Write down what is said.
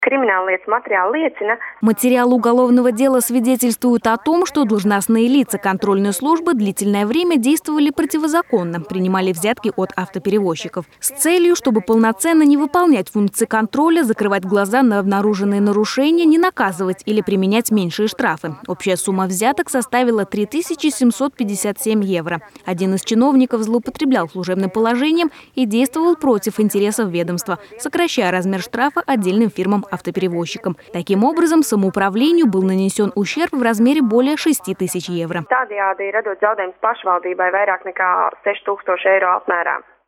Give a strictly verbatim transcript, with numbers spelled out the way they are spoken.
Материалы уголовного дела свидетельствуют о том, что должностные лица контрольной службы длительное время действовали противозаконно, принимали взятки от автоперевозчиков с целью, чтобы полноценно не выполнять функции контроля, закрывать глаза на обнаруженные нарушения, не наказывать или применять меньшие штрафы. Общая сумма взяток составила три тысячи семьсот пятьдесят семь евро. Один из чиновников злоупотреблял служебным положением и действовал против интересов ведомства, сокращая размер штрафа отдельным фирмам автоперевозчикам. Таким образом, самоуправлению был нанесен ущерб в размере более шести тысяч евро.